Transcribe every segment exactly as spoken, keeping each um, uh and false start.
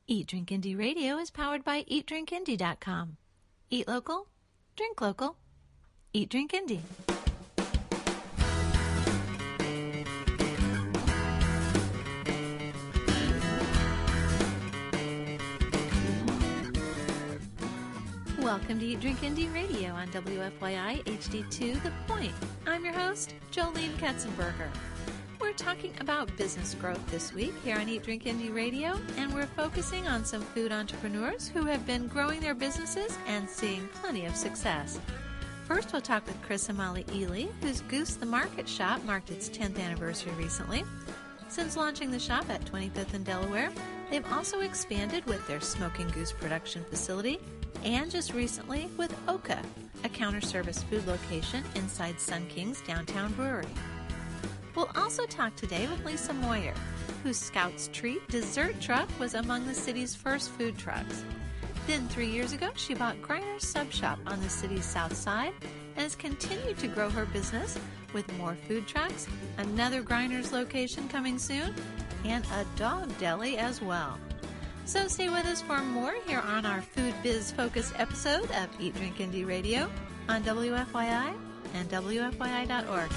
Eat Drink Indie Radio is powered by eat drink indie dot com. Eat local, drink local. Eat Drink Indie. Welcome to Eat Drink Indie Radio on W F Y I H D two The Point. I'm your host, Jolene Katzenberger. We're talking about business growth this week here on Eat Drink Indie Radio, and we're focusing on some food entrepreneurs who have been growing their businesses and seeing plenty of success. First, we'll talk with Chris and Molly Ely, whose Goose the Market shop marked its tenth anniversary recently. Since launching the shop at twenty-fifth and Delaware, they've also expanded with their Smoking Goose production facility and just recently with Oka, a counter-service food location inside Sun King's downtown brewery. We'll also talk today with Lisa Moyer, whose Scout's Treat dessert truck was among the city's first food trucks. Then three years ago, she bought Griner's Sub Shop on the city's south side and has continued to grow her business with more food trucks, another Griner's location coming soon, and a dog deli as well. So stay with us for more here on our food biz focused episode of Eat Drink Indie Radio on W F Y I and W F Y I dot org.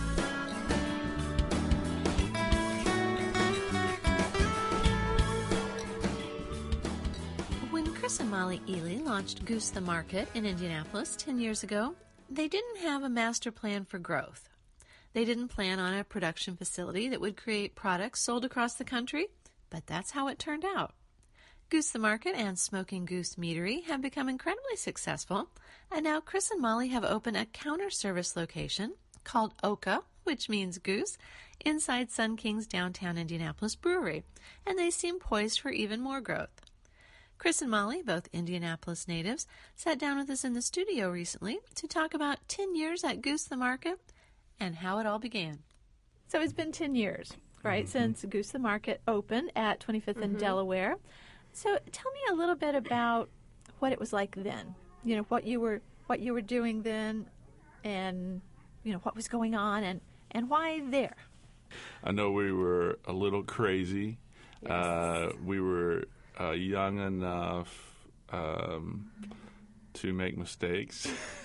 Chris and Molly Ely launched Goose the Market in Indianapolis ten years ago. They didn't have a master plan for growth. They didn't plan on a production facility that would create products sold across the country, but that's how it turned out. Goose the Market and Smoking Goose Meadery have become incredibly successful, and now Chris and Molly have opened a counter-service location called Oka, which means goose, inside Sun King's downtown Indianapolis brewery, and they seem poised for even more growth. Chris and Molly, both Indianapolis natives, sat down with us in the studio recently to talk about ten years at Goose the Market and how it all began. So it's been ten years, right, mm-hmm. since Goose the Market opened at twenty-fifth mm-hmm. and Delaware. So tell me a little bit about what it was like then. You know, what you were what you were doing then, and you know what was going on, and, and why there. I know we were a little crazy. Yes. Uh, we were uh, young enough um, to make mistakes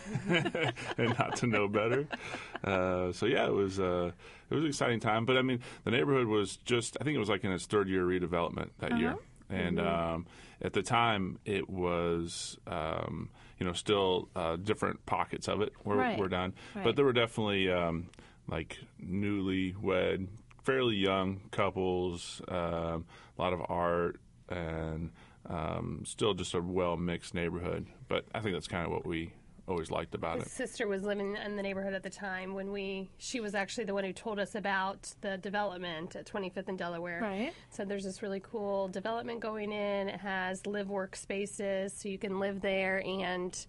and not to know better. Uh, so yeah, it was uh, it was an exciting time. But I mean, the neighborhood was just I think it was like in its third year redevelopment that uh-huh. year. And mm-hmm. um, at the time, it was, um, you know, still uh, different pockets of it were, right. were done. Right. But there were definitely, um, like, newlywed, fairly young couples, um, a lot of art, and um, still just a well-mixed neighborhood. But I think that's kind of what we always liked about His it. sister was living in the neighborhood at the time when we, she was actually the one who told us about the development at twenty-fifth and Delaware. Right. So there's this really cool development going in. It has live-work spaces, so you can live there and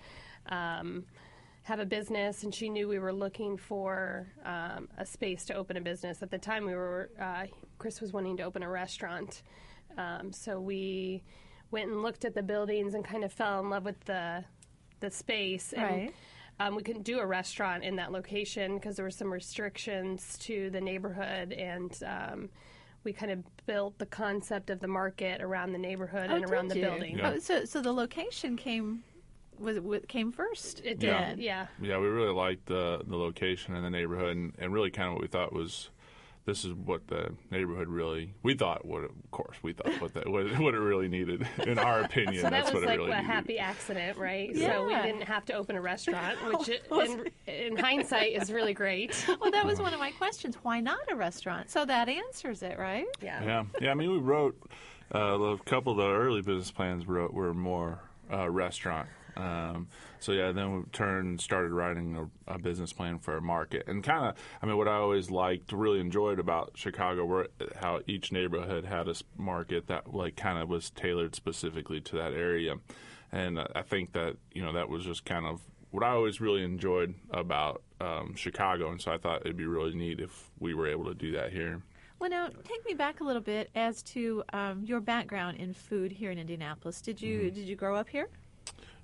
um, have a business. And she knew we were looking for um, a space to open a business. At the time, we were, uh, Chris was wanting to open a restaurant. Um, so we went and looked at the buildings and kind of fell in love with the the space, and right. um, we couldn't do a restaurant in that location because there were some restrictions to the neighborhood, and um, we kind of built the concept of the market around the neighborhood oh, and around the you? building. Yeah. Oh, so so the location came was it came first. It Yeah. did, yeah. Yeah, we really liked the the location and the neighborhood, and, and really kind of what we thought was this is what the neighborhood really, we thought, what it, of course, we thought what, the, what, it, what it really needed, in our opinion. So that that's was what it like really a needed. happy accident, right? Yeah. So we didn't have to open a restaurant, which it, in, in hindsight is really great. Well, that was one of my questions. Why not a restaurant? So that answers it, right? Yeah. Yeah, yeah. I mean, we wrote uh, a couple of the early business plans wrote were more uh, restaurant. Um, so yeah, then we turned and started writing a, a business plan for a market, and kind of, I mean, what I always liked, really enjoyed about Chicago, were how each neighborhood had a market that like kind of was tailored specifically to that area, and uh, I think that you know that was just kind of what I always really enjoyed about um, Chicago, and so I thought it'd be really neat if we were able to do that here. Well, now, take me back a little bit as to um, your background in food here in Indianapolis. Did you mm-hmm. did you grow up here?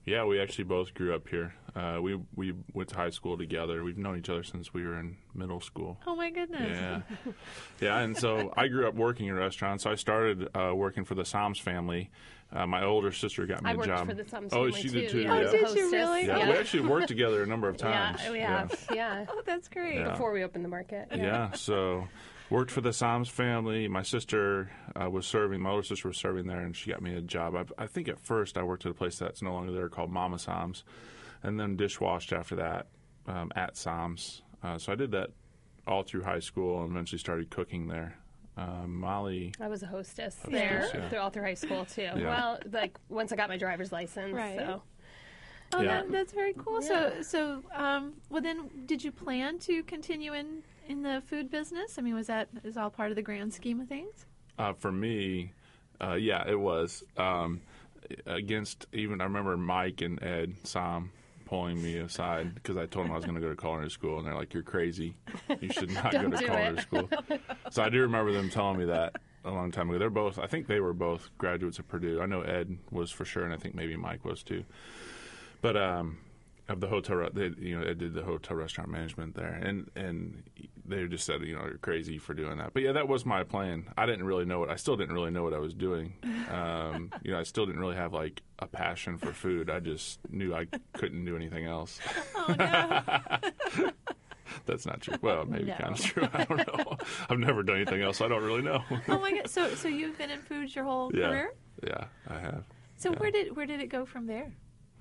Yeah, we actually both grew up here. Uh, we we went to high school together. We've known each other since we were in middle school. Oh my goodness. Yeah, yeah. And so I grew up working in restaurants. So I started uh, working for the Soms family. Uh, my older sister got me I a worked job. for the Soms oh, family she too. did too. Yeah, Yeah, Oh, as a did you hostess. really? yeah. Yeah, We actually worked together a number of times. yeah, we have. Yeah. Oh, that's great. Yeah. Before we opened the market. Yeah. yeah. So worked for the Soms family. My sister uh, was serving. My older sister was serving there, and she got me a job. I, I think at first I worked at a place that's no longer there called Mama Soms, and then dishwashed after that um, at Soms. Uh, so I did that all through high school, and eventually started cooking there. Uh, Molly. I was a hostess, Hostess, there yeah. through, all through high school too. Yeah. Well, like once I got my driver's license. Right. So Oh, Yeah. that, that's very cool. So, so, um, well, then, did you plan to continue in, in the food business? I mean, was that is all part of the grand scheme of things? Uh, for me, uh, yeah, it was. Um, against even, I remember Mike and Ed Som pulling me aside because I told them I was going to go to culinary school, and they're like, "You're crazy. You should not go Don't to do culinary it." school." So I do remember them telling me that a long time ago. They're both, I think they were both graduates of Purdue. I know Ed was for sure, and I think maybe Mike was too. But um, of the hotel, re- they, you know, Ed did the hotel restaurant management there, and and they just said, you know, you're crazy for doing that. But yeah, that was my plan. I didn't really know what I still didn't really know what I was doing. Um, you know, I still didn't really have like a passion for food. I just knew I couldn't do anything else. Oh no! That's not true. Well, maybe No. kind of true. I don't know. I've never done anything else. So I don't really know. Oh my god! So, so you've been in food your whole yeah, career? yeah, I have. So Yeah. where did where did it go from there?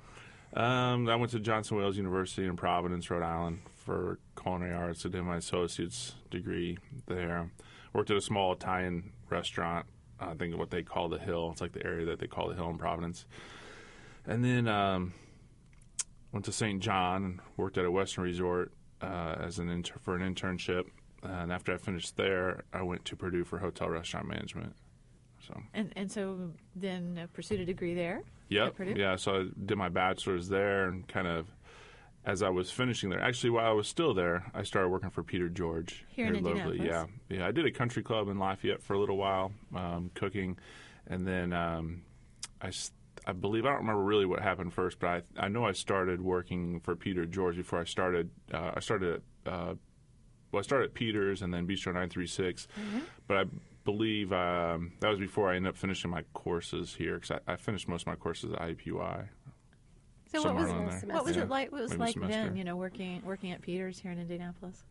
Um, I went to Johnson Wales University in Providence, Rhode Island, for culinary arts. I did my associate's degree there. Worked at a small Italian restaurant. I think what they call the Hill. It's like the area that they call the Hill in Providence. And then um, went to Saint John and worked at a Western resort uh, as an inter- for an internship. And after I finished there, I went to Purdue for hotel restaurant management. So. And and so then uh, pursued a degree there. Yep. At Purdue? Yeah. So I did my bachelor's there, and kind of as I was finishing there, actually while I was still there, I started working for Peter George Here in locally. Yeah. Indianapolis? Yeah. I did a country club in Lafayette for a little while, um, cooking, and then um, I, s- I believe I don't remember really what happened first, but I I know I started working for Peter George before I started. Uh, I started at uh, well, I started at Peters and then Bistro nine three six, Mm-hmm. but I believe um, that was before I ended up finishing my courses here, because I, I finished most of my courses at I U P U I. So what was somewhere around there. what was Yeah, it like? What was it maybe like semester. then? You know, working working at Peters here in Indianapolis.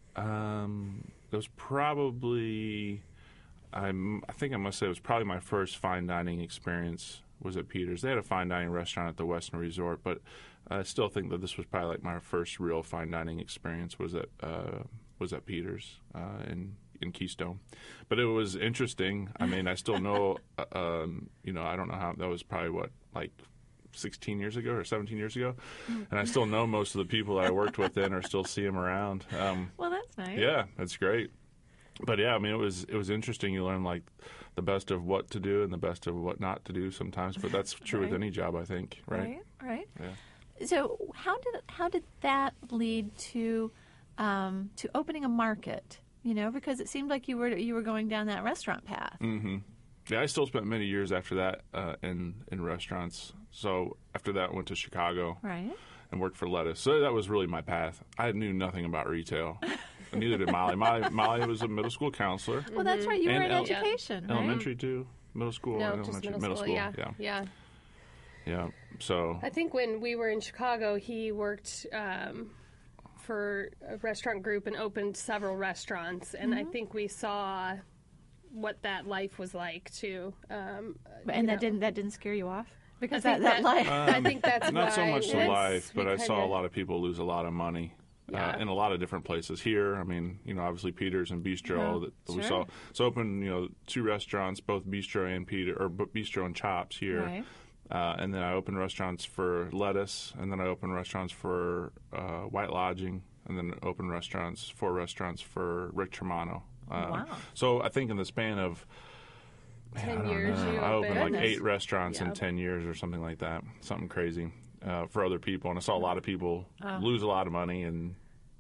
Um, it was probably, I'm, I think I must say it was probably my first fine dining experience was at Peters. They had a fine dining restaurant at the Western Resort, but I still think that this was probably like my first real fine dining experience was at uh, was at Peters uh, in in Keystone. But it was interesting. I mean, I still know, uh, um, you know, I don't know how, that was probably what, like sixteen years ago or seventeen years ago, and I still know most of the people that I worked with then, or still see them around. Um, Well, that's nice. yeah, that's great. But yeah, I mean, it was it was interesting. You learn like the best of what to do and the best of what not to do sometimes. But that's true with Right. any job, I think. Right? Right. Right. Yeah. So how did how did that lead to um, to opening a market? You know, because it seemed like you were you were going down that restaurant path. Mm-hmm. Yeah, I still spent many years after that uh, in in restaurants. So after that, I went to Chicago Right. and worked for Lettuce. So that was really my path. I knew nothing about retail. Neither did Molly. Molly. Molly was a middle school counselor, Well, that's right. You were And in el- education, right? elementary too, middle school, No, and just elementary, middle, school. Yeah. yeah, yeah. yeah. So I think when we were in Chicago, he worked um, for a restaurant group and opened several restaurants, and Mm-hmm. I think we saw what that life was like too. Um, And you that know. didn't that didn't scare you off I because think that, that life. I think that's not so why much the once life, but we I saw a kinda- lot of people lose a lot of money. Yeah. Uh, in a lot of different places here. I mean, you know, obviously Peters and Bistro Yeah, that we sure. saw. So open, you know, two restaurants, both Bistro and Peter, or B- Bistro and Chops here. Right. Uh, and then I opened restaurants for Lettuce, and then I opened restaurants for uh, White Lodging, and then opened restaurants, four restaurants for Rick Tremano. Uh, Wow. So I think in the span of man, Ten I don't years know, you I opened like opened. eight restaurants in Yep. ten years or something like that, something crazy uh, for other people. And I saw a lot of people Oh. lose a lot of money and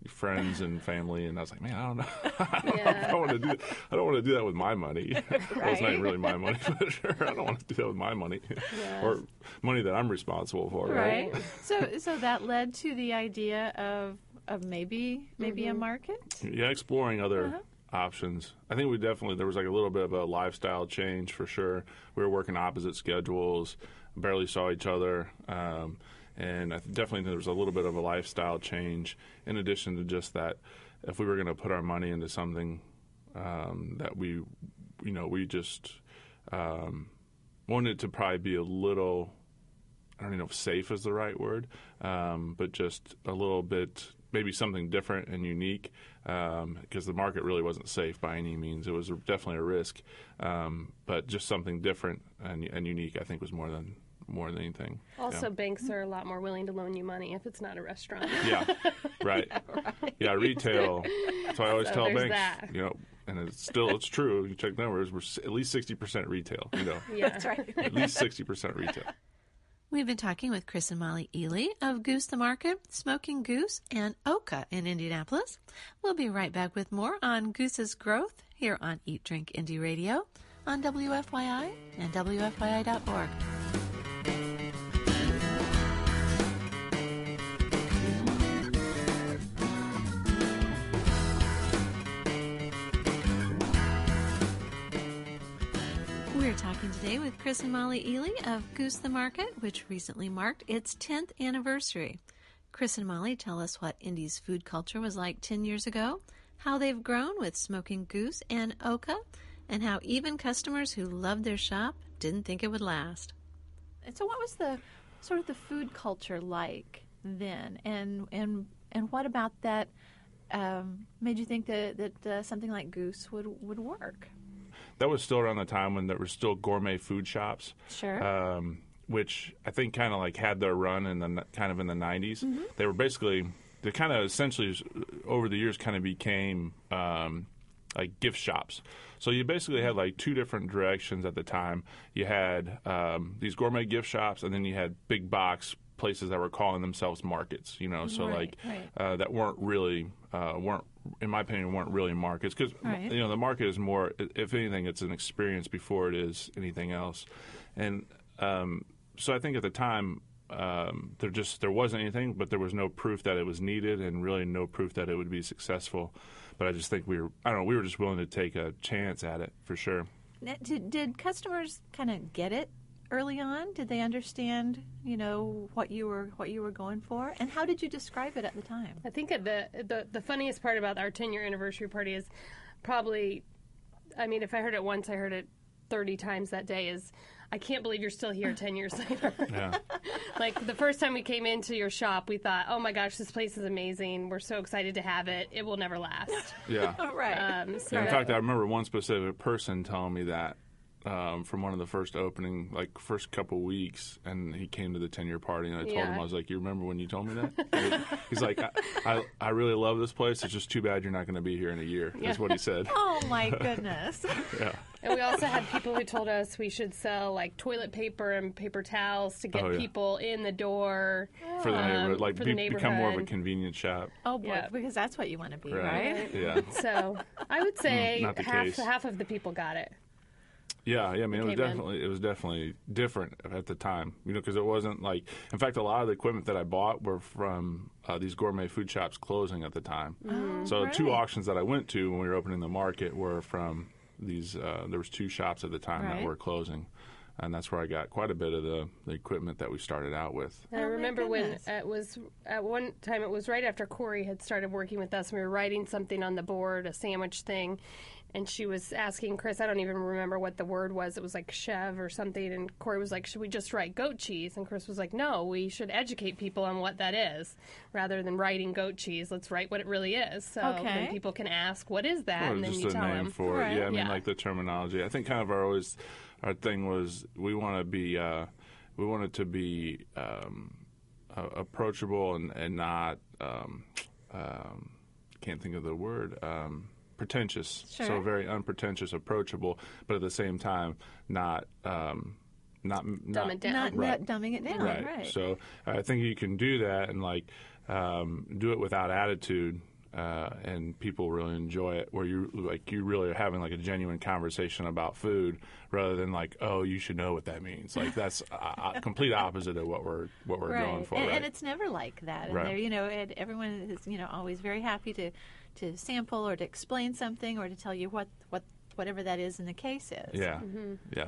friends and family, and I was like, man, I don't know. I don't, know Yeah. if I want to do. I don't want to do that with my money. Well, it's not even really my money, but sure, I don't want to do that with my money, Yeah. or money that I'm responsible for. Right. Right. so so that led to the idea of of maybe maybe a market. Yeah, exploring other Uh-huh. options. I think we definitely there was like a little bit of a lifestyle change for sure. We were working opposite schedules, barely saw each other. Um, And I th- definitely think there was a little bit of a lifestyle change in addition to just that if we were going to put our money into something um, that we, you know, we just um, wanted to probably be a little, I don't even know if safe is the right word, um, but just a little bit, maybe something different and unique because um, the market really wasn't safe by any means. It was definitely a risk, um, but just something different and, and unique I think was more than more than anything. Also, yeah. banks are a lot more willing to loan you money if it's not a restaurant. Yeah, right. Yeah, right. yeah, retail. So I always So tell there's banks, that. you know, and it's still it's true. You check numbers, we're s- at least sixty percent retail. You know, Yeah. That's right. at least sixty percent retail. We've been talking with Chris and Molly Ely of Goose the Market, Smoking Goose, and Oka in Indianapolis. We'll be right back with more on Goose's growth here on Eat Drink Indie Radio on W F Y I and W F Y I dot org. We're talking today with Chris and Molly Ely of Goose the Market, which recently marked its tenth anniversary. Chris and Molly tell us what Indy's food culture was like ten years ago, how they've grown with Smoking Goose and Oka, and how even customers who loved their shop didn't think it would last. And so what was the sort of the food culture like then? And and and what about that um, made you think that, that uh, something like Goose would, would work? That was still around the time when there were still gourmet food shops. Sure. Um, which I think kind of like had their run in the kind of in the nineties. Mm-hmm. They were basically they kind of essentially over the years kind of became um, like gift shops. So you basically had like two different directions at the time. You had um, these gourmet gift shops, and then you had big box places that were calling themselves markets. You know, so Right, like right. Uh, that weren't really uh, weren't in my opinion weren't really markets because Right. you know the market is more if anything it's an experience before it is anything else, and um, so I think at the time um, there just there wasn't anything, but there was no proof that it was needed, and really no proof that it would be successful. But I just think we were I don't know we were just willing to take a chance at it for sure. Now, Did, did customers kind of get it early on? Did they understand, you know, what you were what you were going for? And how did you describe it at the time? I think the, the the funniest part about our ten-year anniversary party is probably, I mean, if I heard it once, I heard it thirty times that day, is I can't believe you're still here ten years later. Yeah. Like, the first time we came into your shop, we thought, oh my gosh, this place is amazing. We're so excited to have it. It will never last. Yeah. Right. Um, so Yeah, in that- fact, I remember one specific person telling me that um, from one of the first opening, like first couple weeks, and he came to the ten-year party, and I told Yeah. him, I was like, "You remember when you told me that?" He's like, I, I, "I really love this place. It's just too bad you're not going to be here in a year." That's Yeah. what he said. Oh my goodness. Yeah. And we also had people who told us we should sell like toilet paper and paper towels to get Oh, yeah. people in the door. For the Um, neighborhood, like for the be, become more of a neighborhood. convenient shop. Oh boy, Yeah. because that's what you want to be, Right. right? Yeah. So I would say Mm, not the half case. half of the people got it. Yeah, yeah. I mean, it was came in. definitely it was definitely different at the time, you know, because it wasn't like. In fact, a lot of the equipment that I bought were from uh, these gourmet food shops closing at the time. So the two right. auctions that I went to when we were opening the market were from these. Uh, there was two shops at the time Right. that were closing, and that's where I got quite a bit of the, the equipment that we started out with. And I Oh, my remember when goodness. it was at one time, it was right after Corey had started working with us. And we were writing something on the board, a sandwich thing, and she was asking Chris, I don't even remember what the word was. It was like chev or something. And Corey was like, should we just write goat cheese? And Chris was like, no, we should educate people on what that is. Rather than writing goat cheese, let's write what it really is. So Okay. then people can ask, what is that? Or and then just you a tell name them. for Right. it. Yeah, I mean, Yeah. like the terminology. I think kind of our always our thing was we want to be uh, we wanted to be um, uh, approachable and and not um, um, can't think of the word. Um, pretentious, so Sure. very unpretentious, approachable, but at the same time not um, not Dumb not, it down. Not, Right. not dumbing it down, Right. right? So I think you can do that and like um, do it without attitude. uh, and people really enjoy it. Where you like you really are having like a genuine conversation about food, rather than like, oh, you should know what that means. Like that's a, a complete opposite of what we're what we're right. going for. And, right? and it's never like that. And Right. there, you know, and everyone is, you know, always very happy to, to sample or to explain something or to tell you what, what whatever that is in the case is. yeah, yeah.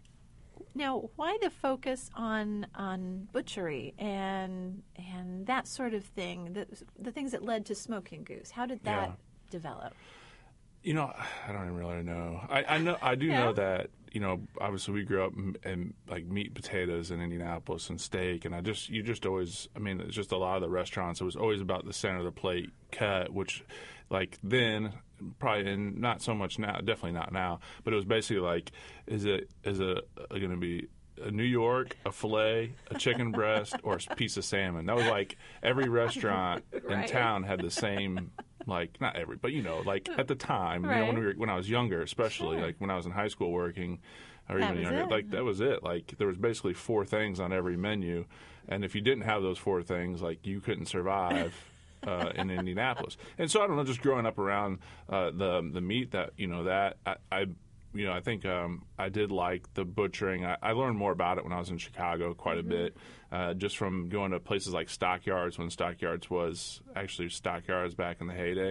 Now, why the focus on on butchery and and that sort of thing? The the things that led to Smoking Goose. How did that Yeah. develop? You know, I don't even really know. I, I know I do Yeah. know that, you know, obviously we grew up in, in like meat and potatoes in Indianapolis and steak, and I just you just always I mean it's just a lot of the restaurants, it was always about the center of the plate cut, which like then probably and not so much now, definitely not now, but it was basically like is it is it going to be a New York, a filet, a chicken breast, or a piece of salmon? That was like every restaurant Right. in town had the same. Like not every, but you know, like at the time, you know, Right. when we were when I was younger, especially Sure. like when I was in high school working, or That even was younger, it. like that was it. Like there was basically four things on every menu, and if you didn't have those four things, like you couldn't survive uh, in Indianapolis. And so I don't know, just growing up around uh, the the meat that you know that I. I you know, I think um, I did like the butchering. I, I learned more about it when I was in Chicago quite a bit, uh, just from going to places like Stockyards when Stockyards was actually Stockyards back in the heyday,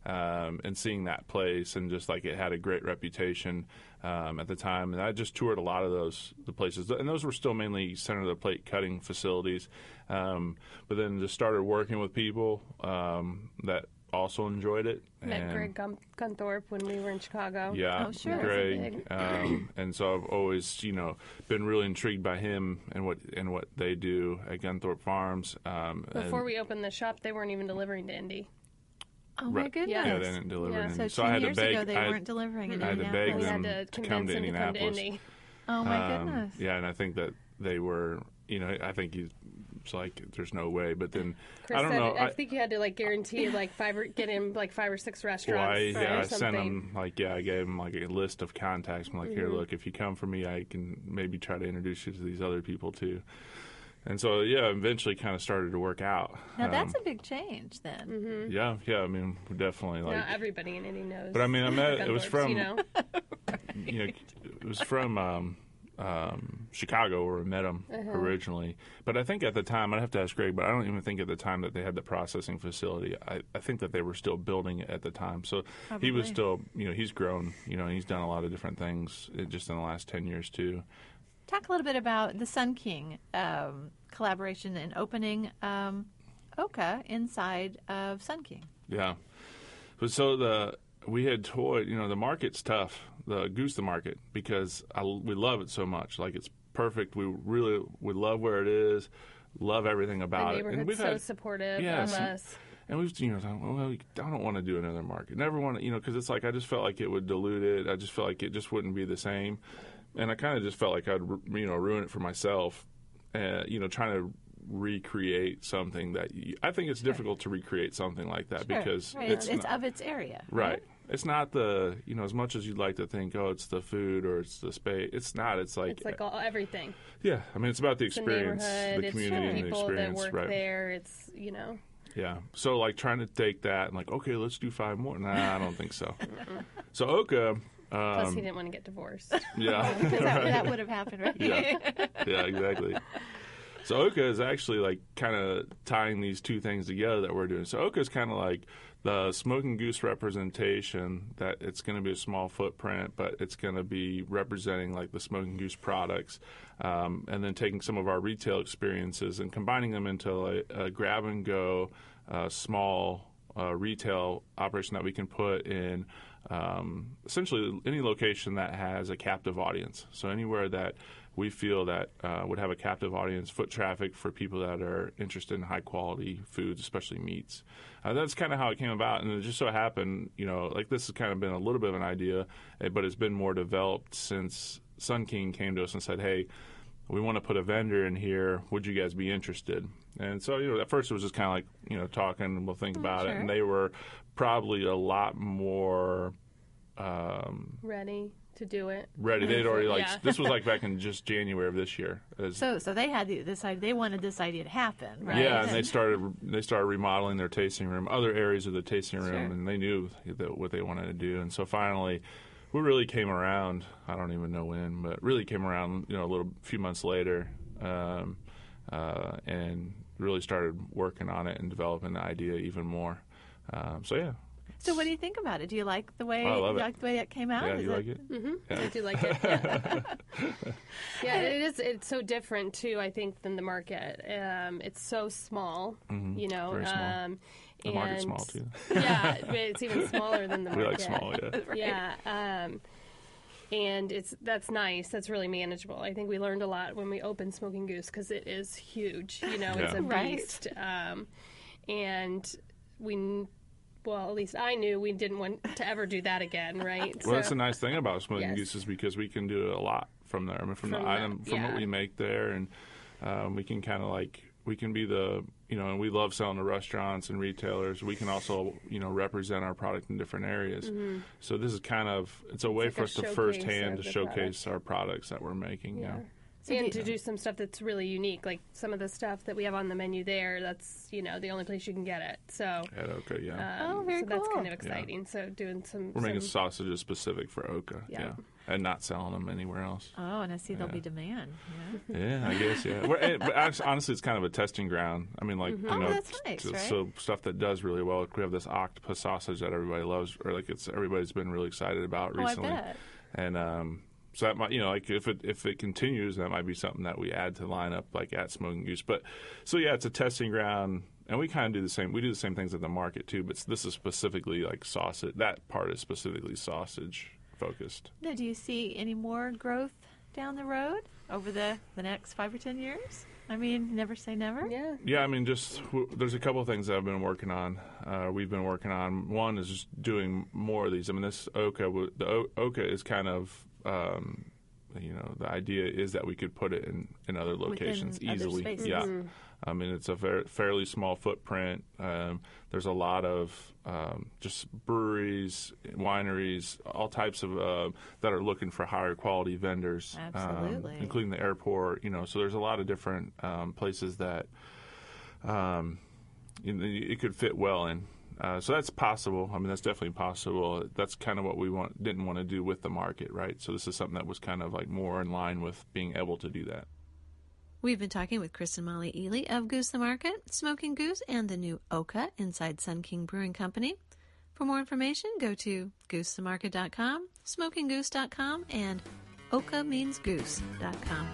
um, and seeing that place and just like it had a great reputation um, at the time. And I just toured a lot of those the places, and those were still mainly center of the plate cutting facilities. Um, but then just started working with people um, that also enjoyed it. Met and- Greg Gun- Gunthorpe when we were in Chicago. yeah, Oh, sure. Greg, um, and so I've always, you know, been really intrigued by him and what and what they do at Gunthorpe Farms. Um, Before and, we opened the shop, they weren't even delivering to Indy. Oh my Right. goodness! Yeah. yeah, they didn't deliver. Yeah. in- So, so ten I had years to beg. ago, they I, weren't delivering in I had to beg Indianapolis. We them had to to come convince to him to come to Indianapolis. Indy. Oh my Um, goodness! Yeah, and I think that they were, you know, I think he's it's like there's no way. But then Chris I don't said, know. I, I, think you had to like guarantee like five or get in like five or six well, restaurants I, or yeah, I something. sent him like yeah, I gave him like a list of contacts. I'm like, here, Mm-hmm. look, if you come for me, I can maybe try to introduce you to these other people too. And so yeah, eventually kind of started to work out. Now that's Um, a big change then. Mm-hmm. yeah, yeah. I mean, we definitely like. Not everybody in Indy knows. But I mean, I met it was Gunthorpe's, from you know. you know it was from um, um, Chicago where we met him Uh-huh. originally. But I think at the time I'd have to ask Greg, but I don't even think at the time that they had the processing facility. I, I think that they were still building it at the time. So he was Probably. still you know he's grown. You know he's done a lot of different things uh, just in the last ten years too. Talk a little bit about the Sun King um, collaboration and opening um, Oka inside of Sun King. Yeah. But so the we had toyed, you know, the market's tough, the goose the market, because I, we love it so much. Like it's perfect. We really we love where it is, love everything The about it. neighborhood's we've so had supportive Yeah, of some- us. and we've you know thought, well, I don't want to do another market. Never want to, you know, because it's like I just felt like it would dilute it. I just felt like it just wouldn't be the same, and I kind of just felt like I'd you know ruin it for myself. Uh, you know, trying to recreate something that you, I think it's difficult to recreate something like that Sure. because right. it's, it's not- of its area. right. It's not the you know as much as you'd like to think. Oh, it's the food or it's the space. It's not. It's like, It's like all, everything. yeah. I mean, it's about the It's the experience, neighborhood. the It's community, the and the people that experience. work Right. there. It's you know. Yeah. So like trying to take that and like, okay, let's do five more. Nah, I don't think so. So Oka. Um, Plus, he didn't want to get divorced. yeah. Because that, that would have happened, right? Yeah. Yeah, exactly. So Oka is actually like kind of tying these two things together that we're doing. So Oka is kind of like the Smoking Goose representation, that it's going to be a small footprint, but it's going to be representing like the Smoking Goose products, um, and then taking some of our retail experiences and combining them into a, a grab and go uh, small uh, retail operation that we can put in um, essentially any location that has a captive audience. So anywhere that we feel that uh, would have a captive audience, foot traffic for people that are interested in high quality foods, especially meats. Uh, that's kind of how it came about, and it just so happened, you know, like this has kind of been a little bit of an idea, eh, but it's been more developed since Sun King came to us and said, hey, we want to put a vendor in here. Would you guys be interested? And so, you know, at first it was just kind of like, you know, talking and we'll think about it. sure. And they were probably a lot more um, Ready to do it. ready. They'd already like Yeah. this was like back in just January of this year. As- So, so they had the- this idea. They wanted this idea to happen, right? Yeah, and they started they started remodeling their tasting room, other areas of the tasting room, Sure. and they knew that what they wanted to do. And so finally, we really came around. I don't even know when, but really came around. You know, a little few months later, um, uh, and really started working on it and developing the idea even more. Um, so yeah, So, what do you think about it? Do you like the way? I love you it. like the way it came out? yeah, Is you like it? Mm-hmm. Yeah. I do like it. Yeah. yeah, it is. It's so different too. I think than the market. Um, it's so small. Mhm. You know. Very small. Um, The market's and- small too. Yeah, but it's even smaller than the We market. like small, yeah. Right. Yeah. Um, and it's that's nice. That's really manageable. I think we learned a lot when we opened Smoking Goose because it is huge. You know, it's Yeah. a Right. beast. Um, and we, kn- well, at least I knew we didn't want to ever do that again, right? Well, that's the nice thing about Smoking Yes. Goose is because we can do a lot from there. I mean, from, From the the- item, from what yeah. we make there, and um, we can kind of like we can be the you know, and we love selling to restaurants and retailers. We can also you know represent our product in different areas. So this is kind of it's a way like for a us to showcase firsthand of to the showcase product. our products that we're making. Yeah. So and do- to do some stuff that's really unique, like some of the stuff that we have on the menu there. That's you know the only place you can get it. So, At Oka, yeah. um, Oh, very so that's cool. kind of exciting. So doing some. We're making some, sausages specific for Oka, yeah. Yeah. and not selling them anywhere else. Oh, and I see there'll Yeah. be demand. Yeah. Yeah, I guess, yeah. We're, it, but act- honestly, it's kind of a testing ground. I mean, like, you Oh, know, that's nice, so, right? so stuff that does really well. Like we have this octopus sausage that everybody loves, or like it's everybody's been really excited about Oh, I recently. bet. And um, so that might, you know, like if it if it continues, that might be something that we add to the lineup, like at Smoking Goose. But so yeah, it's a testing ground. And we kind of do the same. We do the same things at the market too, but this is specifically like sausage. That part is specifically sausage focused. Now, do you see any more growth down the road over the, the next five or ten years? I mean, never say never. yeah. Yeah, I mean, just w- there's a couple of things that I've been working on. Uh, we've been working on. One is just doing more of these. I mean, this Oka, w- the o- Oka is kind of, um, you know, the idea is that we could put it in, in other locations other easily. spaces. Yeah, I mean, it's a very fairly small footprint. Um, there's a lot of um, just breweries, wineries, all types of uh, that are looking for higher quality vendors, um, Absolutely. including the airport. You know, so there's a lot of different um, places that um, you know, it could fit well in. Uh, so that's possible. I mean, that's definitely possible. That's kind of what we want, didn't want to do with the market, right? So this is something that was kind of like more in line with being able to do that. We've been talking with Chris and Molly Ely of Goose the Market, Smoking Goose, and the new Oka inside Sun King Brewing Company. For more information, go to goose the market dot com, smoking goose dot com, and oka means goose dot com.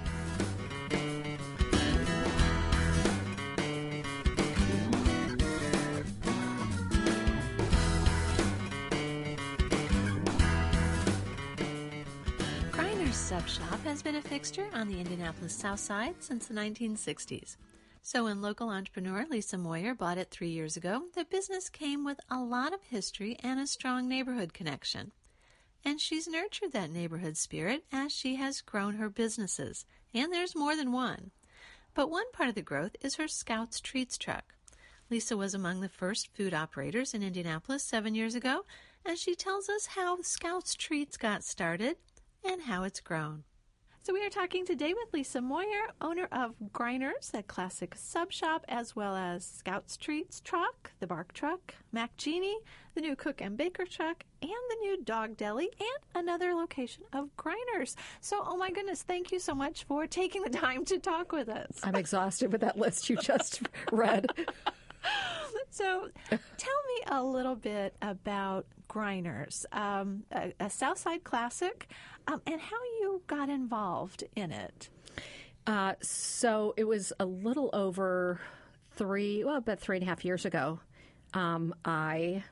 Griner's Sub Shop has been a fixture on the Indianapolis South Side since the nineteen sixties. So when local entrepreneur Lisa Moyer bought it three years ago, the business came with a lot of history and a strong neighborhood connection. And she's nurtured that neighborhood spirit as she has grown her businesses, and there's more than one. But one part of the growth is her Scouts Treats truck. Lisa was among the first food operators in Indianapolis seven years ago, and she tells us how Scouts Treats got started and how it's grown. So we are talking today with Lisa Moyer, owner of Griner's, a classic sub shop, as well as Scouts Treats truck, the Bark truck, Mac Genie, the new Cook and Baker truck, and the new Dog Deli, and another location of Griner's. So, oh my goodness, thank you so much for taking the time to talk with us. I'm exhausted with that list you just read. So, tell me a little bit about Griner's, um, a, a Southside classic, um, and how you got involved in it. Uh, so it was a little over three, well, about three and a half years ago. Um, I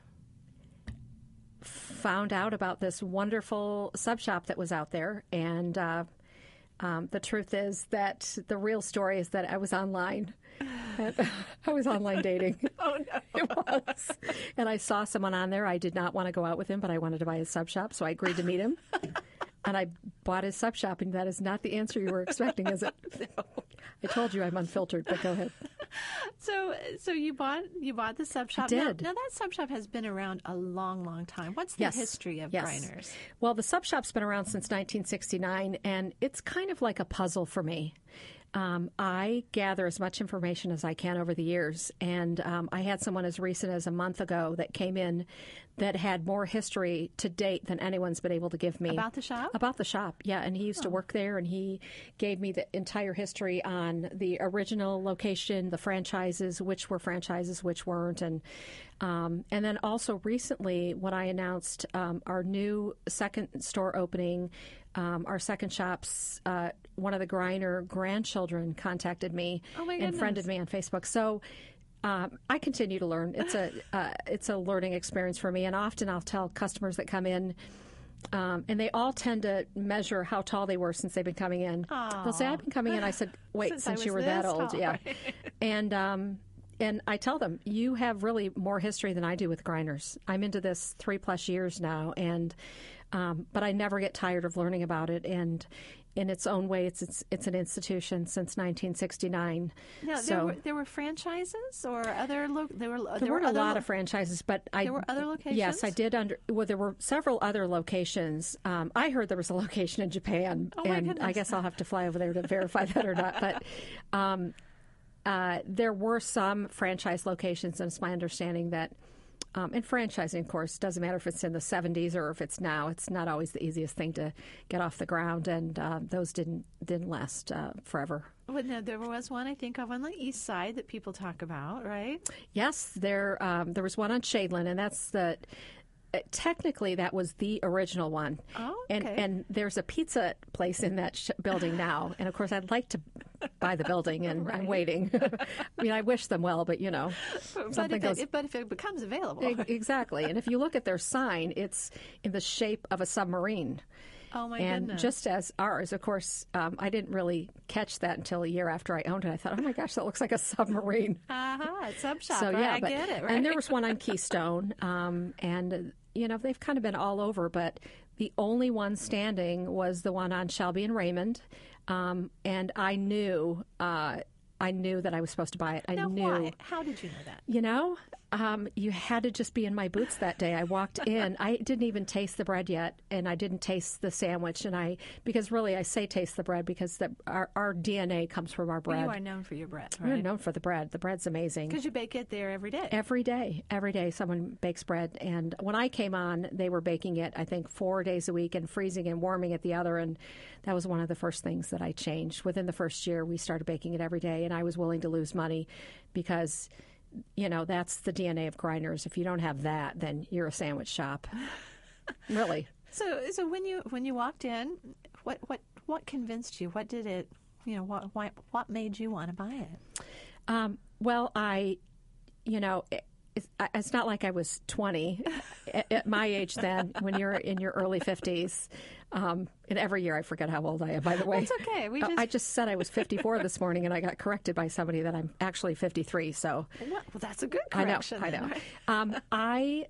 found out about this wonderful sub shop that was out there, and uh, um, the truth is that the real story is that I was online. I was online dating. Oh, no. It was. And I saw someone on there. I did not want to go out with him, but I wanted to buy his sub shop, so I agreed to meet him. And I bought his sub shop, and that is not the answer you were expecting, is it? No. I told you I'm unfiltered, but go ahead. So, so you bought you bought the sub shop. I did. Now, now that sub shop has been around a long, long time. What's the Yes. history of Yes. Greiners? Well, the sub shop's been around since nineteen sixty-nine, and it's kind of like a puzzle for me. Um, I gather as much information as I can over the years, and um, I had someone as recent as a month ago that came in that had more history to date than anyone's been able to give me. About the shop? About the shop, yeah. And he used to work there, and he gave me the entire history on the original location, the franchises, which were franchises, which weren't, and um, and then also recently when I announced um, our new second store opening, um, our second shop's uh, one of the Greiner grandchildren contacted me Oh, my and goodness. friended me on Facebook. So. Um, I continue to learn. It's a uh, it's a learning experience for me, and often I'll tell customers that come in, um, and they all tend to measure how tall they were since they've been coming in. Aw. They'll say, "I've been coming in." I said, "Wait, Since since, I you was were that this old, tall, yeah." right. And um, and I tell them, "You have really more history than I do with Greiners. I'm into this three plus years now, and um, but I never get tired of learning about it." And in its own way, it's it's, it's an institution since nineteen sixty-nine. Now, so there were there were franchises or other lo- there were there, there were weren't a other lot lo- of franchises, but I There were other locations? Yes, I did. Under well, there were several other locations. Um, I heard there was a location in Japan, Oh, my and I goodness. guess I'll have to fly over there to verify that or not. But um, uh, there were some franchise locations, and it's my understanding that. Um, and franchising, of course, doesn't matter if it's in the seventies or if it's now. It's not always the easiest thing to get off the ground, and uh, those didn't didn't last uh, forever. Well, no, there was one I think of on the east side that people talk about, right? Yes, there um, there was one on Shadeland, and that's the. Uh, technically, that was the original one. Oh, and okay. and there's a pizza place in that sh- building now. And of course, I'd like to buy the building, and I'm waiting. I mean, I wish them well, but you know, But something if, goes. it, but if it becomes available, E- exactly, and if you look at their sign, it's in the shape of a submarine. oh my And goodness! just as ours, of course, um, I didn't really catch that until a year after I owned it. I thought, oh my gosh, that looks like a submarine. uh-huh, it's sub shop. So right? yeah, I but, get it. Right? and there was one on Keystone, um, and uh, you know they've kind of been all over, but the only one standing was the one on Shelby and Raymond, um, and I knew, uh, I knew that I was supposed to buy it. I now, knew. why? How did you know that? You know, um, you had to just be in my boots that day. I walked in. I didn't even taste the bread yet, and I didn't taste the sandwich. And I, because really, I say taste the bread because the, our, our D N A comes from our bread. You are known for your bread, We're right? known for the bread. The bread's amazing. Because you bake it there every day. Every day, every day, someone bakes bread. And when I came on, they were baking it, I think, four days a week and freezing and warming it the other. And that was one of the first things that I changed. Within the first year, we started baking it every day, and I was willing to lose money because, you know, that's the D N A of Greiners. If you don't have that, then you're a sandwich shop. Really. So, so when you when you walked in, what what what convinced you? What did it? You know, what why, what made you want to buy it? Um, well, I, you know, it, it's, it's not like I was twenty at, at my age then. When you're in your early fifties, um, and every year I forget how old I am. By the way, That's okay. We Uh, just I just said I was fifty-four this morning, and I got corrected by somebody that I'm actually fifty-three. So well, that's a good I know, correction. I then, know. right? Um, I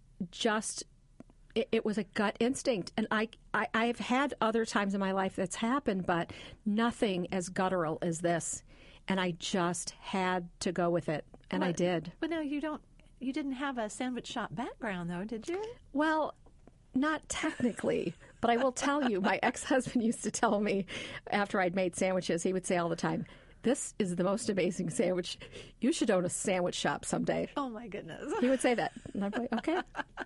just. It, it was a gut instinct, and I, I I've had other times in my life that's happened, but nothing as guttural as this, and I just had to go with it, and I What- did. But no, you don't. You didn't have a sandwich shop background, though, did you? Well, not technically, but I will tell you, my ex-husband used to tell me after I'd made sandwiches, he would say all the time, "This is the most amazing sandwich. You should own a sandwich shop someday." Oh my goodness! He would say that, and I'm like, okay.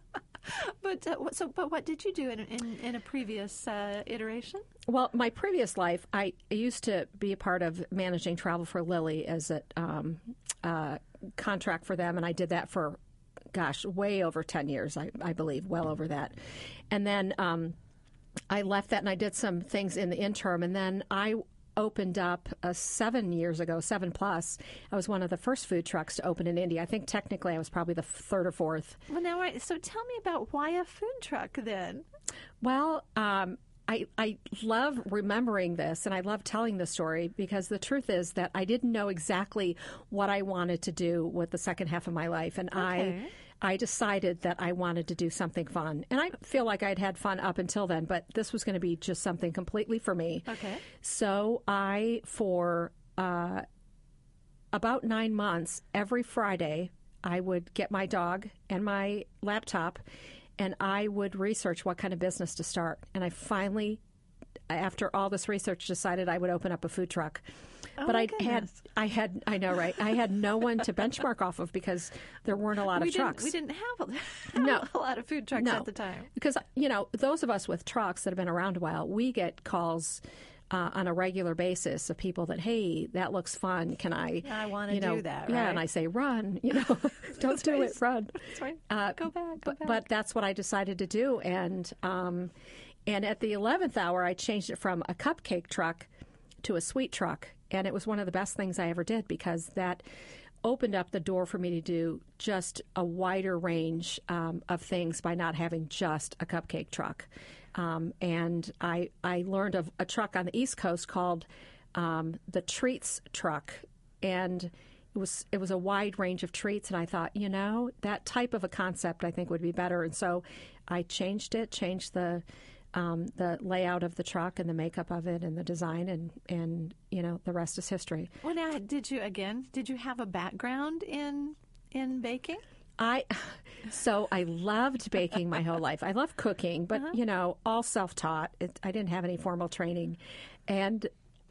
But uh, what- so, but what did you do in in, in a previous uh, iteration? Well, my previous life, I used to be a part of managing travel for Lilly as a um, uh, contract for them, and I did that for, gosh, way over ten years, I, I believe, well over that. And then um, I left that, and I did some things in the interim, and then I opened up uh, seven years ago, seven plus. I was one of the first food trucks to open in Indy. I think technically I was probably the third or fourth. Well, now, right. So, tell me about why a food truck then? Well, um, I, I love remembering this, and I love telling the story because the truth is that I didn't know exactly what I wanted to do with the second half of my life, and Okay. I I decided that I wanted to do something fun. And I feel like I'd had fun up until then, but this was going to be just something completely for me. Okay. So I, for uh, about nine months, every Friday, I would get my dog and my laptop, and I would research what kind of business to start. And I finally, after all this research, decided I would open up a food truck. Oh but my I goodness. had, I had, I know, right? I had no one to benchmark off of because there weren't a lot we of didn't, trucks. We didn't have a, No. a lot of food trucks No. at the time. Because, you know, those of us with trucks that have been around a while, we get calls uh, on a regular basis of people that, hey, that looks fun. Can I? I wanna you know, do that, Yeah, right? and I say, run. You know, don't do it. Run. That's right. Uh, Go back. Go but, back. but that's what I decided to do, and um, and at the eleventh hour, I changed it from a cupcake truck to a sweet truck, and it was one of the best things I ever did because that opened up the door for me to do just a wider range um, of things by not having just a cupcake truck. Um, and I I learned of a truck on the East Coast called um, the Treats Truck, and it was it was a wide range of treats. And I thought, you know, that type of a concept I think would be better. And so I changed it, changed the um, the layout of the truck and the makeup of it and the design, and and you know the rest is history. Well, now, did you again? Did you have a background in in baking? I so I loved baking my whole life. I love cooking, but Uh-huh. you know, all self-taught. It, I didn't have any formal training, and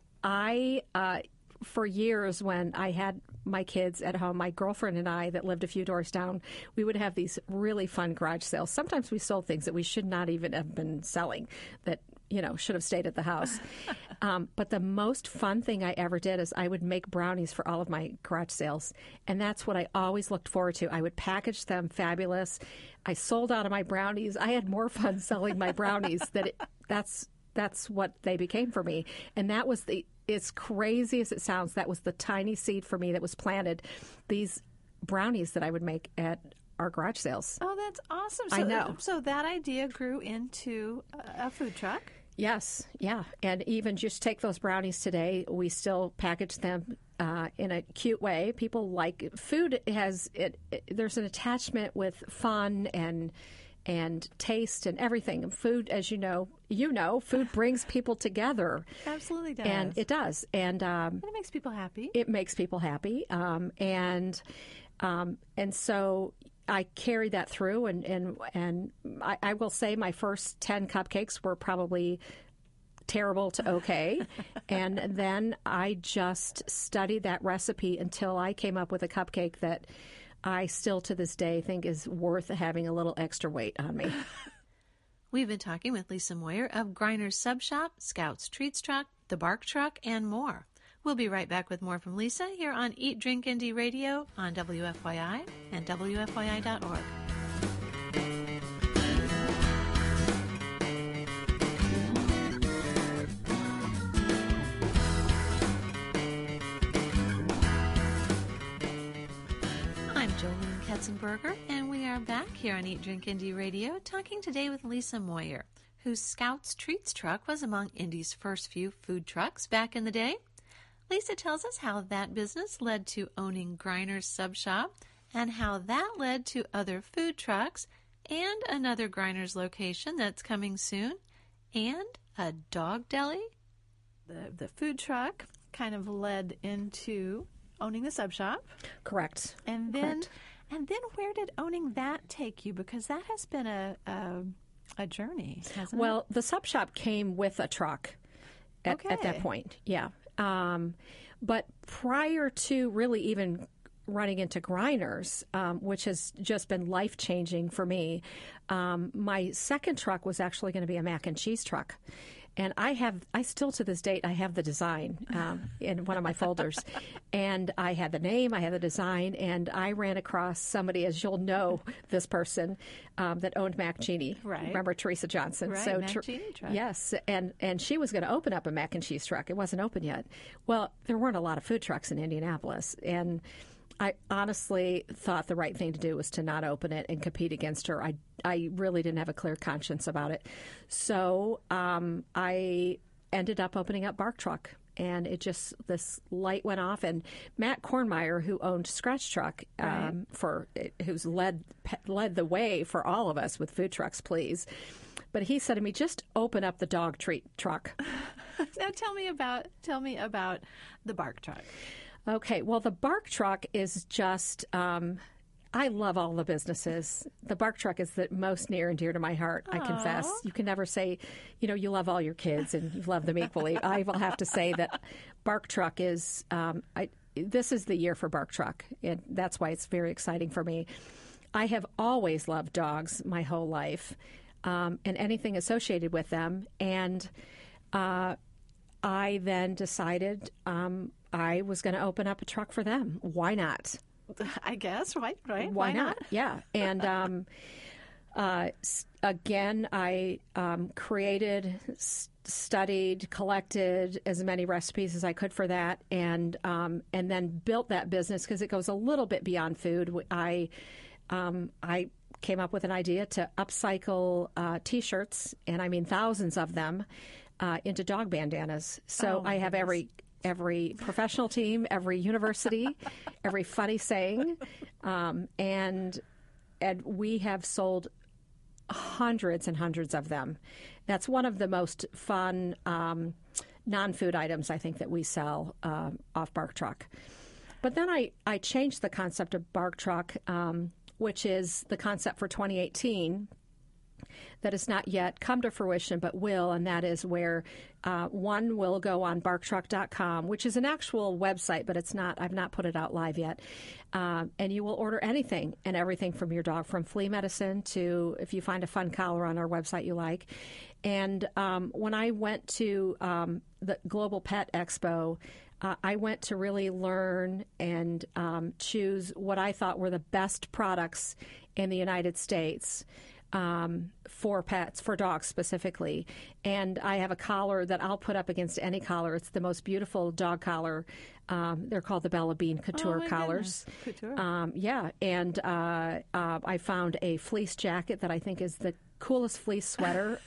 I uh, for years when I had my kids at home, my girlfriend and I that lived a few doors down, we would have these really fun garage sales. Sometimes we sold things that we should not even have been selling, that you know should have stayed at the house. um, but the most fun thing I ever did is I would make brownies for all of my garage sales, and that's what I always looked forward to. I would package them fabulous. I sold out of my brownies. I had more fun selling my brownies that it, that's that's what they became for me, and that was the. As crazy as it sounds, that was the tiny seed for me that was planted. These brownies that I would make at our garage sales. Oh, that's awesome! So, I know. So that idea grew into a, a food truck. Yes, yeah. And even just take those brownies today, we still package them uh, in a cute way. People like food has it, it there's an attachment with fun and and taste and everything. Food, as you know, you know, food brings people together. Absolutely does. And it does. And um, And it makes people happy. it makes people happy. Um, and um, and so I carried that through, and and and I, I will say my first ten cupcakes were probably terrible to okay, and then I just studied that recipe until I came up with a cupcake that I still to this day think is worth having a little extra weight on me. We've been talking with Lisa Moyer of Griner's Sub Shop, Scout's Treats Truck, The Bark Truck, and more. We'll be right back with more from Lisa here on Eat, Drink, Indie Radio on W F Y I and W F Y I dot org. I'm Jolene Katzenberger, and we are back here on Eat, Drink, Indie Radio, talking today with Lisa Moyer, whose Scout's Treats Truck was among Indy's first few food trucks back in the day. Lisa tells us how that business led to owning Griner's Sub Shop, and how that led to other food trucks, and another Griner's location that's coming soon, and a dog deli. The the food truck kind of led into owning the sub shop, Correct. and then Correct. and then where did owning that take you? Because that has been a a, a journey, hasn't Well, the sub shop came with a truck at, at that Okay. point. Yeah. Um, but prior to really even running into Griner's, um, which has just been life changing for me, um, my second truck was actually going to be a mac and cheese truck. And I have, I still to this date, I have the design um, in one of my folders. And I had the name, I had the design, and I ran across somebody, as you'll know, this person um, that owned Mac Genie. Right. Remember Teresa Johnson? Right, Mac Ter- Genie truck. Yes, and, and she was going to open up a mac and cheese truck. It wasn't open yet. Well, there weren't a lot of food trucks in Indianapolis. And I honestly thought the right thing to do was to not open it and compete against her. I, I really didn't have a clear conscience about it. So um, I ended up opening up Bark Truck, and it just, this light went off. And Matt Kornmeyer, who owned Scratch Truck, um, Right. for who's led led the way for all of us with food trucks, please. But he said to me, just open up the dog treat truck. Now tell me about tell me about the Bark truck. Okay, well, the Bark Truck is just, um, I love all the businesses. The Bark Truck is the most near and dear to my heart, I confess. You can never say, you know, you love all your kids and you love them equally. I will have to say that Bark Truck is, um, I, this is the year for Bark Truck, and that's why it's very exciting for me. I have always loved dogs my whole life, um, and anything associated with them. And uh, I then decided um, I was going to open up a truck for them. Why not? I guess, right? Right? Why, Why not? not? Yeah. And um, uh, s- again, I um, created, s- studied, collected as many recipes as I could for that, and um, and then built that business because it goes a little bit beyond food. I Um, I came up with an idea to upcycle uh, T-shirts, and I mean thousands of them, uh, into dog bandanas. So Oh, I have goodness. every every professional team, every university, every funny saying, um, and and we have sold hundreds and hundreds of them. That's one of the most fun um, non-food items I think that we sell uh, off Bark Truck. But then I, I changed the concept of Bark Truck, um, which is the concept for twenty eighteen that has not yet come to fruition but will, and that is where uh, one will go on bark truck dot com, which is an actual website, but it's not. I've not put it out live yet. Um, and you will order anything and everything from your dog, from flea medicine to if you find a fun collar on our website you like. And um, when I went to um, the Global Pet Expo, Uh, I went to really learn and um, choose what I thought were the best products in the United States um, for pets, for dogs specifically. And I have a collar that I'll put up against any collar. It's the most beautiful dog collar. Um, they're called the Bella Bean Couture Oh, my collars. goodness. Couture. Um, yeah, and uh, uh, I found a fleece jacket that I think is the coolest fleece sweater.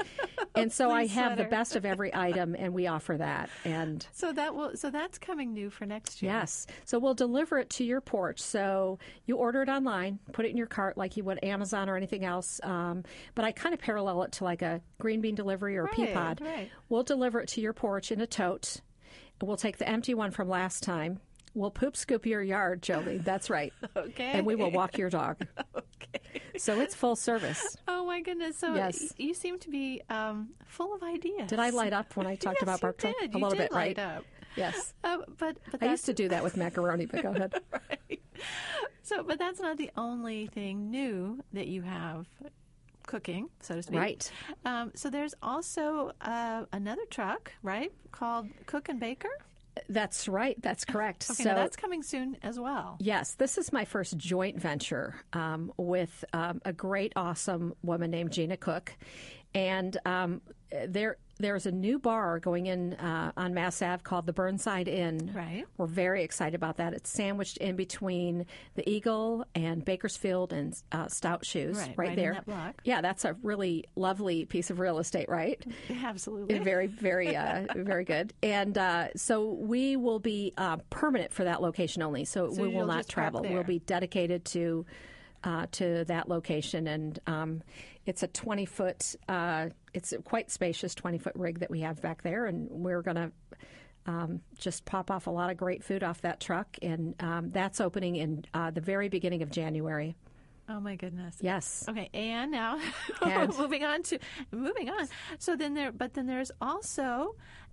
And so I Fleece have the sweater. best of every item, and we offer that. And So that will. So that's coming new for next year. yes. So we'll deliver it to your porch. So you order it online, put it in your cart like you would Amazon or anything else. Um, but I kind of parallel it to like a green bean delivery or a pea Right, pod. right. We'll deliver it to your porch in a tote. We'll take the empty one from last time. We'll poop scoop your yard, Jolie. That's right. Okay. And we will walk your dog. Okay. So it's full service. Oh my goodness! So Yes. y- you seem to be um, full of ideas. Did I light up when I talked Yes, about Bark you Truck? did. A You little did bit, right? light up. Yes. Uh, but but I that's, used to do that with macaroni, but go ahead. right. So, but that's not the only thing new that you have cooking, so to speak. Right. Um, so there's also uh, another truck, right, called Cook and Baker. That's right. That's correct. Okay, so now that's coming soon as well. yes, this is my first joint venture um, with um, a great, awesome woman named Gina Cook, and um, there there's a new bar going in uh, on Mass Ave called the Burnside Inn. Right. We're very excited about that. It's sandwiched in between the Eagle and Bakersfield and uh, Stout Shoes, Right, right, right in there. that block. Yeah, that's a really lovely piece of real estate, right? Absolutely. Very, very, uh, very good. And uh, so we will be uh, permanent for that location only. So, So we will you'll not just park travel. there. We'll be dedicated to uh, to that location, and um, it's a twenty foot. Uh, it's a quite spacious twenty foot rig that we have back there, and we're going to. Um, just pop off a lot of great food off that truck, and um, that's opening in uh, the very beginning of January. Oh my goodness. Yes. Okay, and now And- moving on to moving on. So then there, but then there's also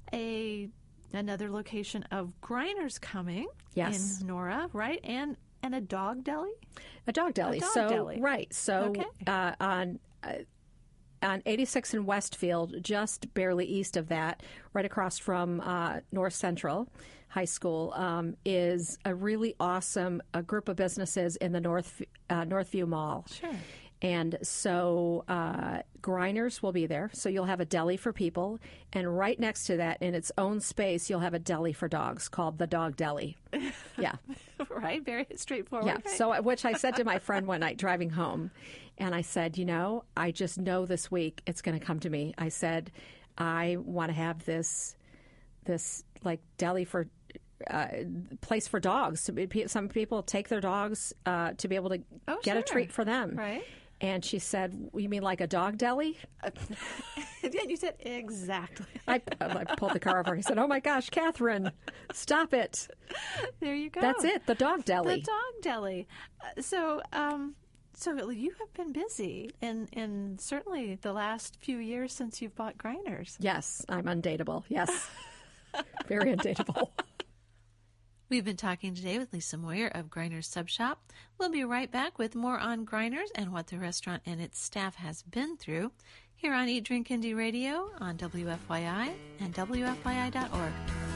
a another location of Grinders coming. Yes. In Nora, right? And and a dog deli. A dog deli. dog so deli. right. So Okay. uh, on uh, on eighty-six in Westfield, just barely east of that, right across from uh, North Central High School, um, is a really awesome a group of businesses in the North uh, Northview Mall. Sure. And so uh, Grinders will be there. So you'll have a deli for people. And right next to that, in its own space, you'll have a deli for dogs called the Dog Deli. Yeah. Right. Very straightforward. Yeah. right? So, which I said to my friend one night driving home, and I said, you know, I just know this week it's going to come to me. I said, I want to have this, this like deli for. Uh, place for dogs. Some people take their dogs uh, to be able to Oh, get a sure. treat for them. Right. And she said, "You mean like a dog deli?" Yeah, you said exactly. I, I pulled the car over and I said, "Oh my gosh, Catherine, stop it." There you go. That's it, the dog deli. The dog deli. Uh, so, um, so you have been busy in, in certainly the last few years since you've bought Grinders. Yes, I'm undateable. Yes. Very undateable. We've been talking today with Lisa Moyer of Grinders Sub Shop. We'll be right back with more on Grinders and what the restaurant and its staff has been through here on Eat, Drink, Indie Radio on W F Y I and W F Y I dot org.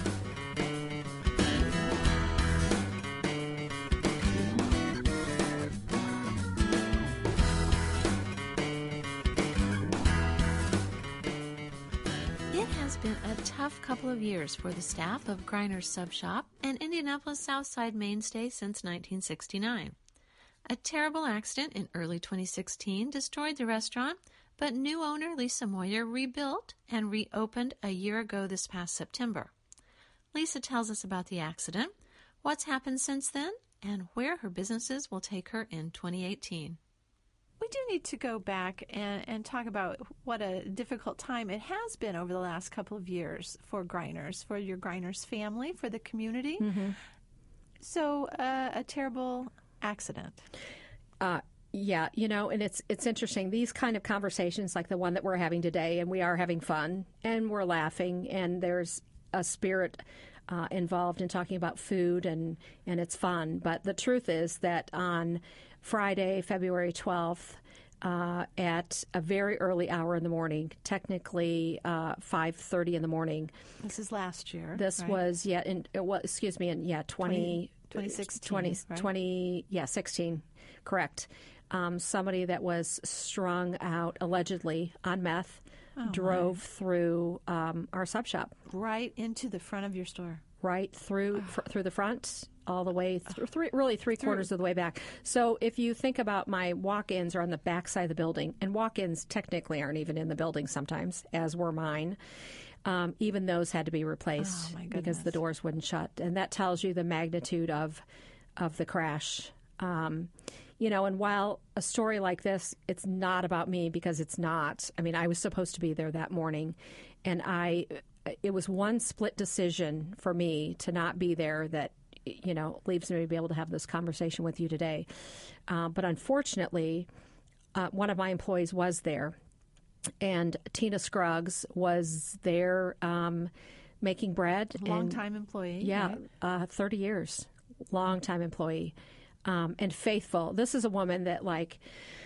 It has been a tough couple of years for the staff of Grinders Sub Shop, an Indianapolis South Side mainstay since nineteen sixty-nine. A terrible accident in early twenty sixteen destroyed the restaurant, but new owner Lisa Moyer rebuilt and reopened a year ago this past September. Lisa tells us about the accident, what's happened since then, and where her businesses will take her in twenty eighteen. We do need to go back and, and talk about what a difficult time it has been over the last couple of years for Grinders, for your Grinders family, for the community. Mm-hmm. So, uh, a terrible accident. Uh, yeah, you know, and it's it's interesting. These kind of conversations, like the one that we're having today, and we are having fun, and we're laughing, and there's a spirit uh, involved in talking about food, and, and it's fun. But the truth is that on Friday, February twelfth, uh, at a very early hour in the morning, technically uh, five thirty in the morning. This is last year. This right? was, yeah, in, it was, excuse me, in, yeah, twenty, twenty sixteen. twenty, right? twenty, yeah, sixteen, correct. Um, somebody that was strung out, allegedly, on meth, Oh, drove my. through um, our sub shop. Right into the front of your store. Right through fr- through the front, all the way through, three, really three quarters of the way back. So if you think about my walk-ins are on the back side of the building, and walk-ins technically aren't even in the building sometimes, as were mine. Um, even those had to be replaced Oh, my because goodness. the doors wouldn't shut, and that tells you the magnitude of of the crash. Um, you know, and while a story like this, it's not about me because it's not. I mean, I was supposed to be there that morning, and I. It was one split decision for me to not be there that, you know, leaves me to be able to have this conversation with you today. Uh, but unfortunately, uh, one of my employees was there, and Tina Scruggs was there um, making bread. Long-time employee. Yeah, right? uh, thirty years, long-time employee, um, and faithful. This is a woman that, like,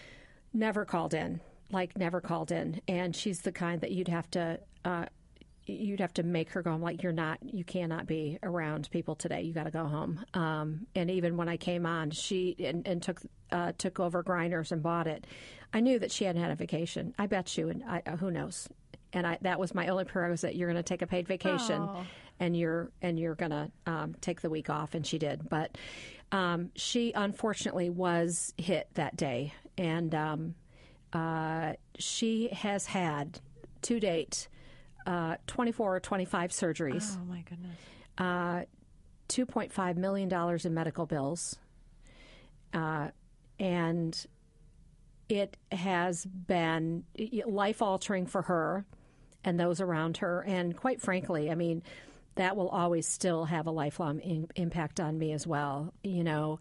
never called in, like never called in. And she's the kind that you'd have to... Uh, You'd have to make her go. I'm like, you're not, you cannot be around people today. You got to go home. Um, and even when I came on, she and, and took uh, took over Grinders and bought it. I knew that she hadn't had a vacation. I bet you, and I, uh, who knows? And I, that was my only prayer, was that you're going to take a paid vacation, Oh. and you're and you're going to um, take the week off. And she did. But um, she unfortunately was hit that day, and um, uh, she has had to date. Uh, twenty-four or twenty-five surgeries, Oh, my goodness. uh, two point five million dollars in medical bills. Uh, and it has been life-altering for her and those around her. And quite frankly, I mean, that will always still have a lifelong in- impact on me as well. You know,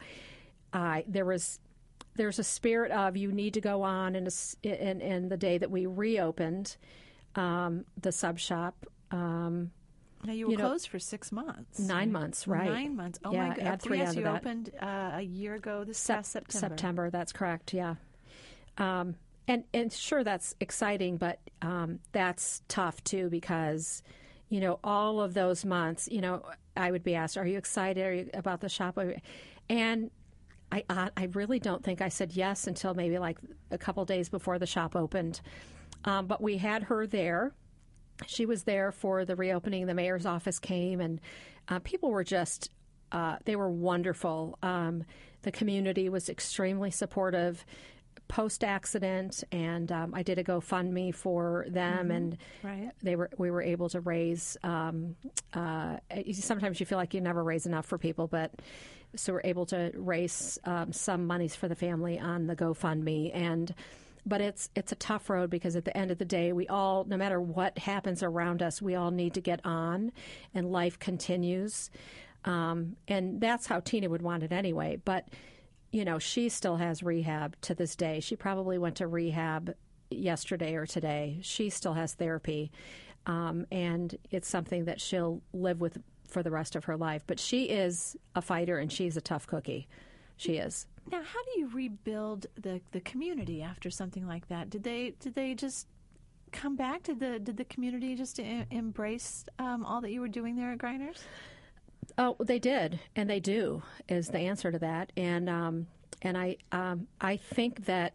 I there was... There's a spirit of you need to go on, and in, in, in the day that we reopened, Um, the sub shop. Um, Now, you were you know, closed for six months. nine months, right? Nine months. Oh, Yeah, my God. add three yes, onto you that. opened uh, a year ago this Sep- past September. September, that's correct, yeah. Um, and, and sure, that's exciting, but um, that's tough, too, because, you know, all of those months, you know, I would be asked, are you excited are you, about the shop? And I, I really don't think I said yes until maybe like a couple days before the shop opened. Um, but we had her there. She was there for the reopening. The mayor's office came, and uh, people were just, uh, they were wonderful. Um, the community was extremely supportive post-accident, and um, I did a GoFundMe for them, Mm-hmm. and Right. they were we were able to raise. Um, uh, sometimes you feel like you never raise enough for people, but so we're able to raise um, some monies for the family on the GoFundMe, and but it's it's a tough road because at the end of the day, we all, no matter what happens around us, we all need to get on, and life continues. Um, and that's how Tina would want it anyway. But, you know, she still has rehab to this day. She probably went to rehab yesterday or today. She still has therapy. Um, and it's something that she'll live with for the rest of her life. But she is a fighter, and she's a tough cookie. She is. Now, how do you rebuild the, the community after something like that? Did they did they just come back? Did the did the community just e- embrace um, all that you were doing there at Grinders? Oh, they did, and they do, is the answer to that. And um, and I um, I think that,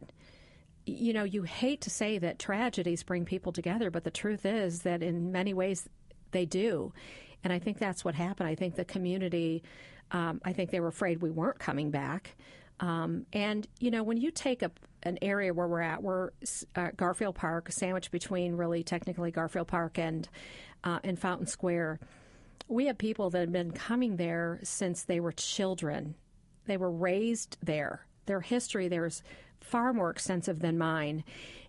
you know, you hate to say that tragedies bring people together, but the truth is that in many ways they do. And I think that's what happened. I think the community, um, I think they were afraid we weren't coming back. Um, and, you know, when you take a, an area where we're at, we're at Garfield Park, sandwiched between really technically Garfield Park and, uh, and Fountain Square, we have people that have been coming there since they were children. They were raised there. Their history there is far more extensive than mine.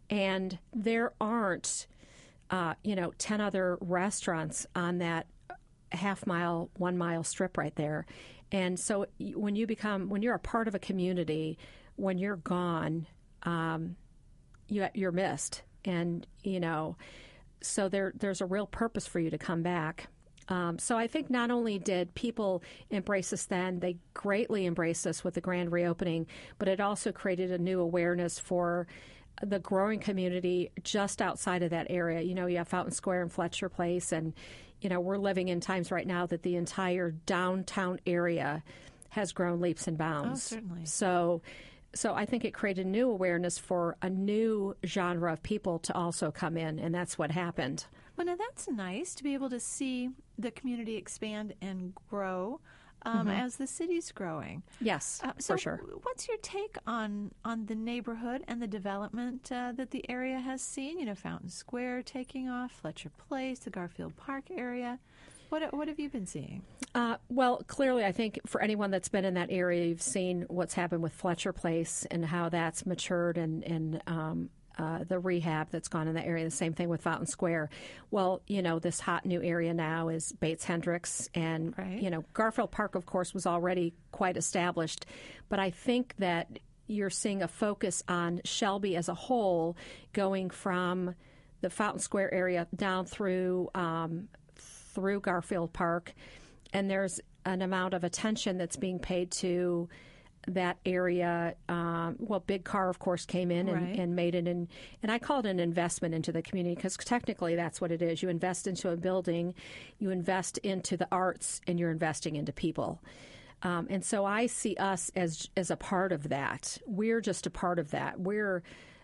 And there aren't, uh, you know, ten other restaurants on that half mile, one mile strip right there. And so when you become, when you're a part of a community, when you're gone, um, you, you're missed. And, you know, so there there's a real purpose for you to come back. Um, so I think not only did people embrace us then, they greatly embraced us with the grand reopening, but it also created a new awareness for the growing community just outside of that area. You know, you have Fountain Square and Fletcher Place, and, you know, we're living in times right now that the entire downtown area has grown leaps and bounds. Oh, certainly. So, so I think it created new awareness for a new genre of people to also come in, and that's what happened. Well, now that's nice to be able to see the community expand and grow um, mm-hmm. as the city's growing. Yes, uh, so for sure. What's your take on, on the neighborhood and the development uh, that the area has seen? You know, Fountain Square taking off, Fletcher Place, the Garfield Park area. What what have you been seeing? Uh, well, clearly, I think for anyone that's been in that area, you've seen what's happened with Fletcher Place and how that's matured, and and um, uh, the rehab that's gone in that area. The same thing with Fountain Square. Well, you know, this hot new area now is Bates Hendricks, and right. you know, Garfield Park, of course, was already quite established, but I think that you're seeing a focus on Shelby as a whole, going from the Fountain Square area down through. Um, through Garfield Park, and there's an amount of attention that's being paid to that area. Um, well, Big Car, of course, came in and, right. and made it, an, and I call it an investment into the community, because technically that's what it is. You invest into a building, you invest into the arts, and you're investing into people. Um, and so I see us as as a part of that. We're just a part of that. We're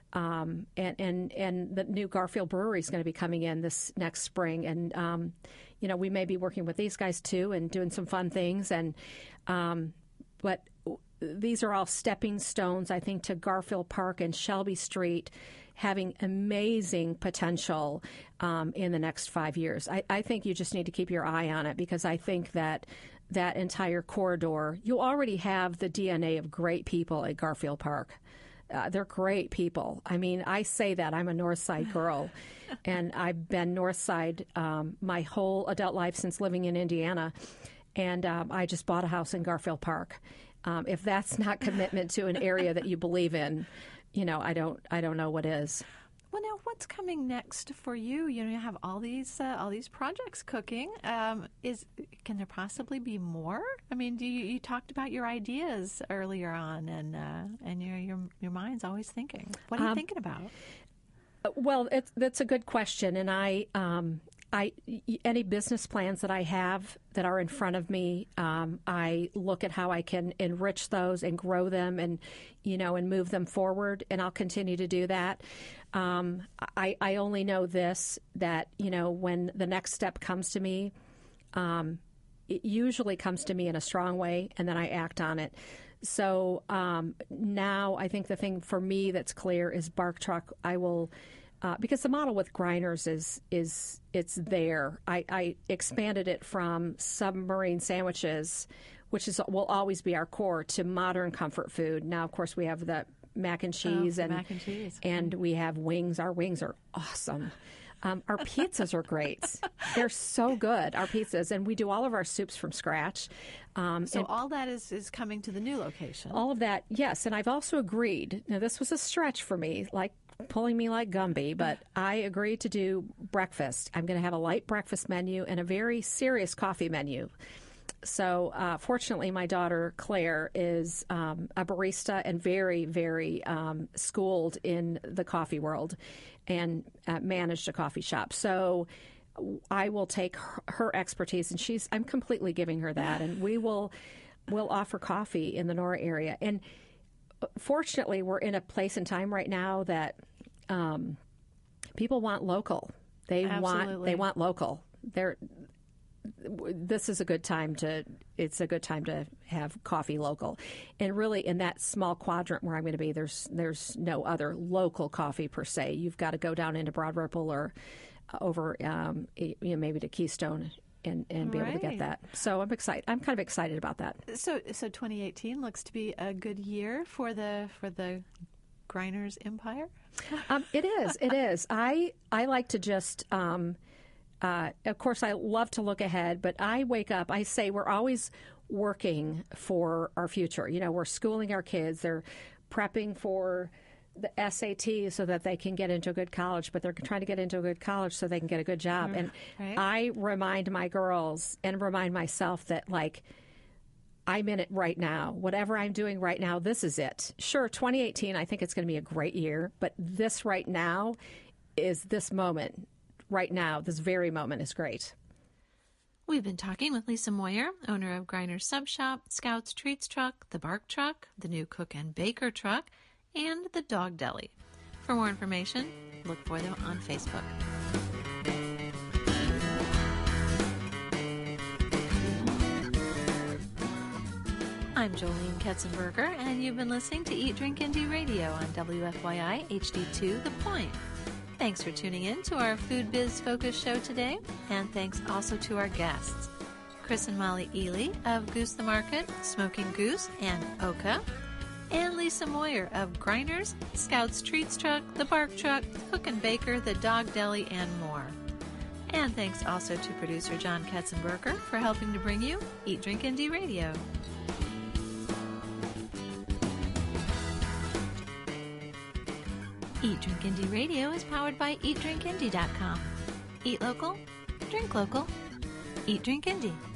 Um, and, and, and the new Garfield Brewery is going to be coming in this next spring. And, um, you know, we may be working with these guys, too, and doing some fun things. And um, but these are all stepping stones, I think, to Garfield Park and Shelby Street having amazing potential um, in the next five years. I, I think you just need to keep your eye on it, because I think that that entire corridor, you already have the D N A of great people at Garfield Park. Uh, they're great people. I mean, I say that. I'm a North Side girl, and I've been North Side um, my whole adult life since living in Indiana, and um, I just bought a house in Garfield Park. Um, if that's not commitment to an area that you believe in, you know, I don't, I don't know what is. Well, now, what's coming next for you? You know, you have all these uh, all these projects cooking. Um, is can there possibly be more? I mean, do you, you talked about your ideas earlier on, and uh, and your your your mind's always thinking. What are you um, thinking about? Well, it's, that's a good question, and I. Um, I, any business plans that I have that are in front of me, um, I look at how I can enrich those and grow them, and you know, and move them forward. And I'll continue to do that. Um, I, I only know this, that you know, when the next step comes to me, um, it usually comes to me in a strong way, and then I act on it. So um, now I think the thing for me that's clear is Bark Truck. I will. Uh, because the model with Grinders is is it's there. I, I expanded it from submarine sandwiches, which is will always be our core, to modern comfort food. Now, of course, we have the mac and cheese, Oh, and mac and cheese. and we have wings. Our wings are awesome. Um, our pizzas are great. They're so good, our pizzas. And we do all of our soups from scratch. Um, So and all that is, is coming to the new location. all of that, yes. And I've also agreed, now this was a stretch for me, like pulling me like Gumby, but I agreed to do breakfast. I'm going to have a light breakfast menu and a very serious coffee menu. So uh, fortunately, my daughter Claire is um, a barista and very, very um, schooled in the coffee world, and uh, managed a coffee shop. So I will take her, her expertise, and she's I'm completely giving her that, and we will will offer coffee in the Nora area. And fortunately, we're in a place and time right now that um, people want local. They want Absolutely. they want local. They're this is a good time to it's a good time to have coffee local, and really in that small quadrant where I'm going to be, there's there's no other local coffee per se. You've got to go down into Broad Ripple or over um, you know, maybe to Keystone and, and be able to get Right. that. So I'm excited. I'm kind of excited about that. So so twenty eighteen looks to be a good year for the for the Grinders empire. Um, it is. It is. I I like to just. Um, Uh, of course, I love to look ahead, but I wake up, I say we're always working for our future. You know, we're schooling our kids. They're prepping for the S A T so that they can get into a good college, but they're trying to get into a good college so they can get a good job. And right. I remind my girls and remind myself that, like, I'm in it right now. Whatever I'm doing right now, this is it. Sure, twenty eighteen, I think it's going to be a great year, but this right now is this moment. Right now, this very moment is great. We've been talking with Lisa Moyer, owner of Grinders Sub Shop, Scouts Treats Truck, the Bark Truck, the new Cook and Baker Truck, and the Dog Deli. For more information, look for them on Facebook. I'm Jolene Ketzenberger, and you've been listening to Eat, Drink, and Do Radio on W F Y I H D two The Point. Thanks for tuning in to our Food Biz Focus show today, and thanks also to our guests, Chris and Molly Ely of Goose the Market, Smoking Goose, and Oka, and Lisa Moyer of Grinders, Scouts Treats Truck, the Bark Truck, Cook and Baker, the Dog Deli, and more. And thanks also to producer John Ketzenberger for helping to bring you Eat, Drink, and Do Radio. Eat, Drink, and Do Radio is powered by eat drink indie dot com. Eat local, drink local, Eat, Drink, Indie.